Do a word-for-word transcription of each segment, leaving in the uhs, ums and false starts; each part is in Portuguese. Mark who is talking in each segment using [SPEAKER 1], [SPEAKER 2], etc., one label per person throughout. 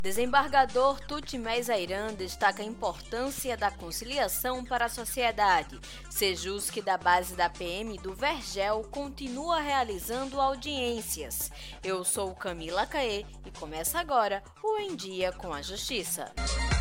[SPEAKER 1] Desembargador Tutimés Ayran destaca a importância da conciliação para a sociedade. Sejusc, da base da P M do Vergel, continua realizando audiências. Eu sou Camila Caê e começa agora o Em Dia com a Justiça.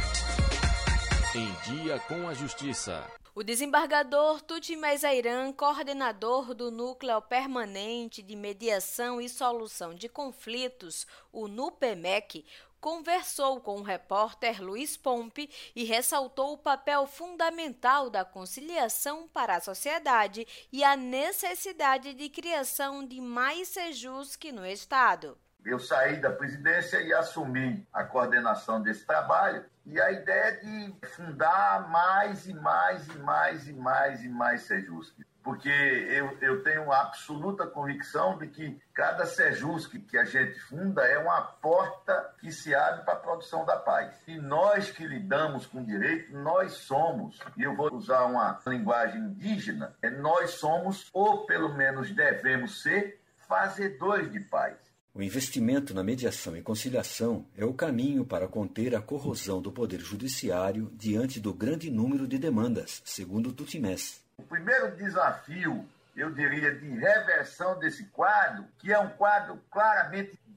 [SPEAKER 2] Em Dia com a Justiça.
[SPEAKER 1] O desembargador Tutimés Ayran, coordenador do Núcleo Permanente de Mediação e Solução de Conflitos, o NUPEMEC, conversou com o repórter Luiz Pompe e ressaltou o papel fundamental da conciliação para a sociedade e a necessidade de criação de mais Sejusc no Estado.
[SPEAKER 3] Eu saí da presidência e assumi a coordenação desse trabalho, e a ideia é de fundar mais e mais e mais e mais e mais Sejusc. Porque eu, eu tenho absoluta convicção de que cada Sejusc que a gente funda é uma porta que se abre para a produção da paz. E nós que lidamos com direito, nós somos, e eu vou usar uma linguagem indígena, nós somos, ou pelo menos devemos ser, fazedores de paz.
[SPEAKER 4] O investimento na mediação e conciliação é o caminho para conter a corrosão do Poder Judiciário diante do grande número de demandas, segundo Tutimés.
[SPEAKER 3] O primeiro desafio, eu diria, de reversão desse quadro, que é um quadro claramente de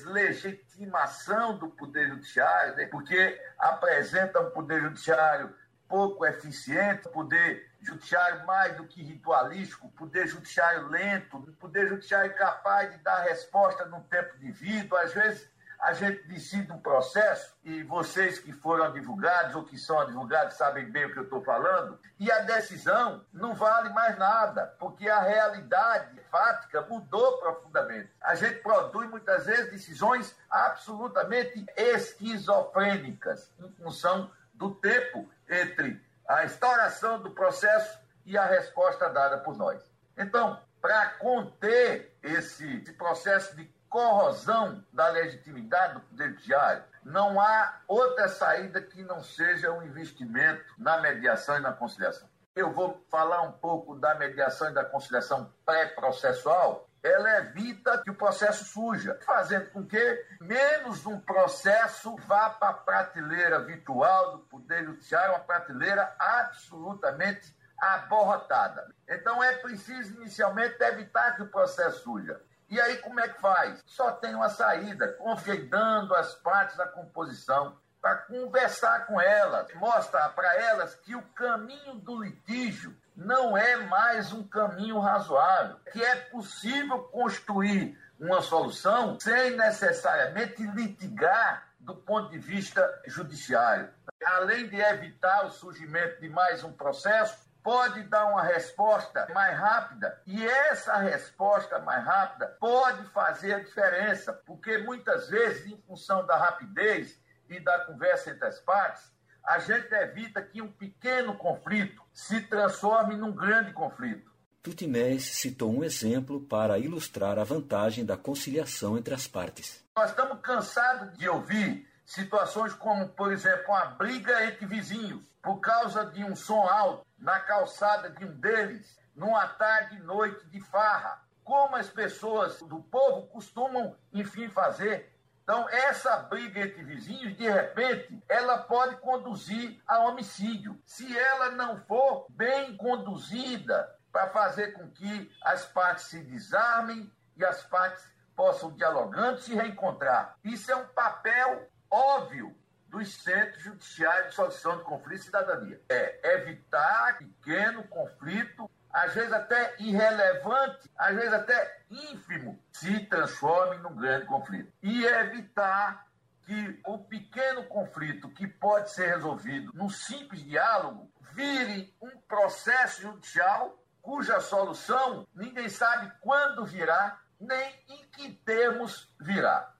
[SPEAKER 3] deslegitimação do Poder Judiciário, né? Porque apresenta um Poder Judiciário pouco eficiente, poder judiciário mais do que ritualístico, poder judiciário lento, poder judiciário capaz de dar resposta no tempo devido. Às vezes a gente decide um processo, e vocês que foram advogados ou que são advogados sabem bem o que eu estou falando, e a decisão não vale mais nada, porque a realidade fática mudou profundamente. A gente produz muitas vezes decisões absolutamente esquizofrênicas em função do tempo entre a instauração do processo e a resposta dada por nós. Então, para conter esse, esse processo de corrosão da legitimidade do Poder Judiciário, não há outra saída que não seja um investimento na mediação e na conciliação. Eu vou falar um pouco da mediação e da conciliação pré-processual. Ela evita que o processo suja, fazendo com que menos um processo vá para a prateleira virtual do Poder Judiciário, uma prateleira absolutamente abarrotada. Então é preciso inicialmente evitar que o processo suja. E aí como é que faz? Só tem uma saída, convidando as partes da composição para conversar com elas, mostrar para elas que o caminho do litígio não é mais um caminho razoável, que é possível construir uma solução sem necessariamente litigar do ponto de vista judiciário. Além de evitar o surgimento de mais um processo, pode dar uma resposta mais rápida, e essa resposta mais rápida pode fazer a diferença, porque muitas vezes, em função da rapidez e da conversa entre as partes, a gente evita que um pequeno conflito se transforme num grande conflito.
[SPEAKER 4] Tutimés citou um exemplo para ilustrar a vantagem da conciliação entre as partes.
[SPEAKER 3] Nós estamos cansados de ouvir situações como, por exemplo, uma briga entre vizinhos por causa de um som alto na calçada de um deles, numa tarde e noite de farra. Como as pessoas do povo costumam, enfim, fazer. Então, essa briga entre vizinhos, de repente, ela pode conduzir a homicídio. Se ela não for bem conduzida para fazer com que as partes se desarmem e as partes possam, dialogando, se reencontrar. Isso é um papel óbvio dos centros judiciários de solução de conflito e cidadania. É evitar pequeno conflito, às vezes até irrelevante, às vezes até ínfimo, se transforme num grande conflito. E evitar que o pequeno conflito que pode ser resolvido num simples diálogo vire um processo judicial cuja solução ninguém sabe quando virá, nem em que termos virá.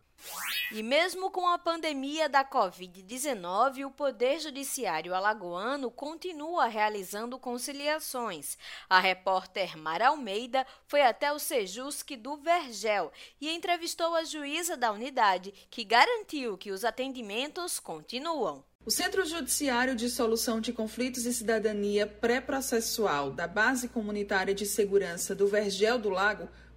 [SPEAKER 1] E mesmo com a pandemia da covid dezenove, o Poder Judiciário alagoano continua realizando conciliações. A repórter Mara Almeida foi até o Sejusc do Vergel e entrevistou a juíza da unidade, que garantiu que os atendimentos continuam.
[SPEAKER 5] O Centro Judiciário de Solução de Conflitos e Cidadania Pré-Processual da Base Comunitária de Segurança do Vergel do Lago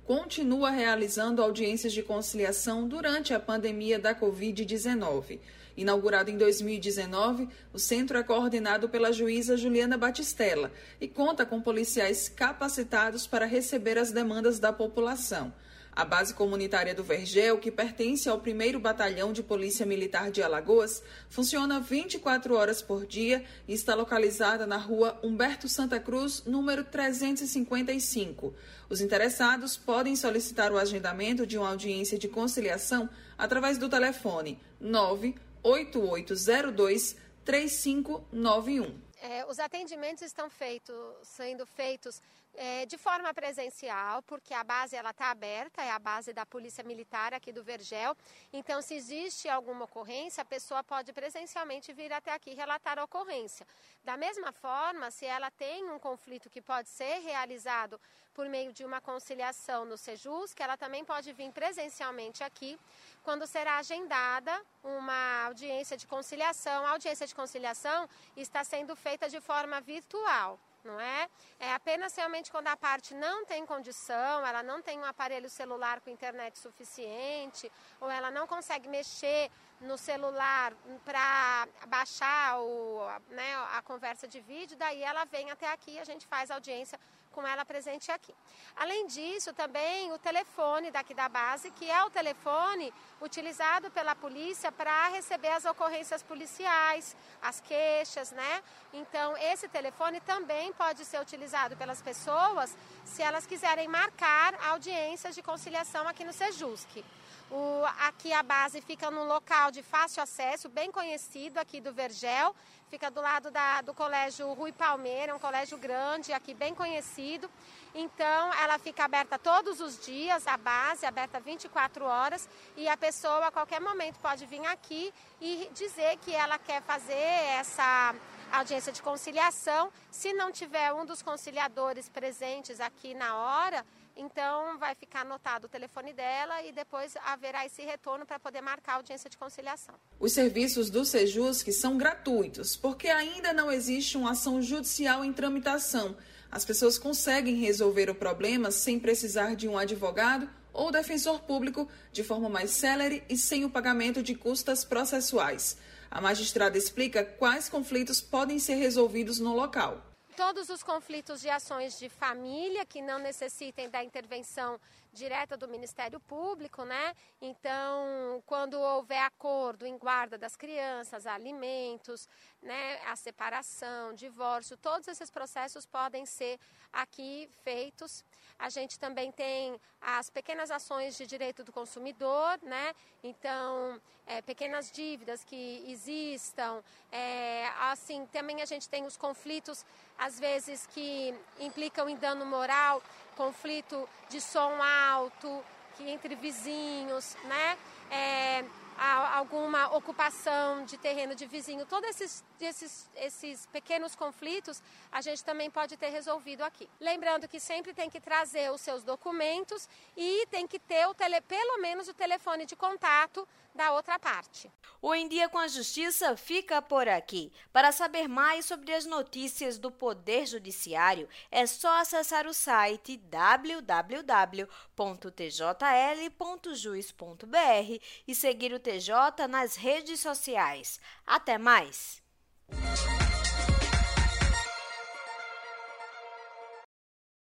[SPEAKER 5] continua realizando audiências de conciliação durante a pandemia da covid dezenove. Inaugurado em dois mil e dezenove, o centro é coordenado pela juíza Juliana Batistella e conta com policiais capacitados para receber as demandas da população. A base comunitária do Vergel, que pertence ao primeiro Batalhão de Polícia Militar de Alagoas, funciona vinte e quatro horas por dia e está localizada na rua Humberto Santa Cruz, número trezentos e cinquenta e cinco. Os interessados podem solicitar o agendamento de uma audiência de conciliação através do telefone nove oito oito zero dois três cinco nove um.
[SPEAKER 6] É, os atendimentos estão feito, sendo feitos é, de forma presencial, porque a base está aberta, é a base da Polícia Militar aqui do Vergel. Então, se existe alguma ocorrência, a pessoa pode presencialmente vir até aqui relatar a ocorrência. Da mesma forma, se ela tem um conflito que pode ser realizado por meio de uma conciliação no Sejusc, ela também pode vir presencialmente aqui, quando será agendada uma audiência de conciliação. A audiência de conciliação está sendo feita de forma virtual, não é? É apenas realmente quando a parte não tem condição, ela não tem um aparelho celular com internet suficiente, ou ela não consegue mexer no celular para baixar o, né, a conversa de vídeo, daí ela vem até aqui e a gente faz audiência com ela presente aqui. Além disso, também o telefone daqui da base, que é o telefone utilizado pela polícia para receber as ocorrências policiais, as queixas, né? Então, esse telefone também pode ser utilizado pelas pessoas se elas quiserem marcar audiências de conciliação aqui no Sejusc. O, aqui a base fica num local de fácil acesso, bem conhecido aqui do Vergel, fica do lado da, do Colégio Rui Palmeira, um colégio grande, aqui bem conhecido. Então, ela fica aberta todos os dias, a base aberta vinte e quatro horas, e a pessoa a qualquer momento pode vir aqui e dizer que ela quer fazer essa audiência de conciliação. Se não tiver um dos conciliadores presentes aqui na hora, então vai ficar anotado o telefone dela e depois haverá esse retorno para poder marcar a audiência de conciliação.
[SPEAKER 5] Os serviços do Sejusc são gratuitos, porque ainda não existe uma ação judicial em tramitação. As pessoas conseguem resolver o problema sem precisar de um advogado ou defensor público de forma mais célere e sem o pagamento de custas processuais. A magistrada explica quais conflitos podem ser resolvidos no local.
[SPEAKER 6] Todos os conflitos de ações de família que não necessitem da intervenção direta do Ministério Público, né? Então, quando houver acordo em guarda das crianças, alimentos, né, a separação, divórcio, todos esses processos podem ser aqui feitos. A gente também tem as pequenas ações de direito do consumidor, né? Então, é, pequenas dívidas que existam, é, assim, também a gente tem os conflitos, às vezes, que implicam em dano moral, conflito de som alto, que entre vizinhos, né? É, alguma ocupação de terreno de vizinho, todos esses, esses, esses pequenos conflitos a gente também pode ter resolvido aqui. Lembrando que sempre tem que trazer os seus documentos e tem que ter o tele, pelo menos o telefone de contato da outra parte.
[SPEAKER 1] O Em Dia com a Justiça fica por aqui. Para saber mais sobre as notícias do Poder Judiciário, é só acessar o site w w w ponto t j l ponto juiz ponto b r e seguir o T J nas redes sociais. Até mais!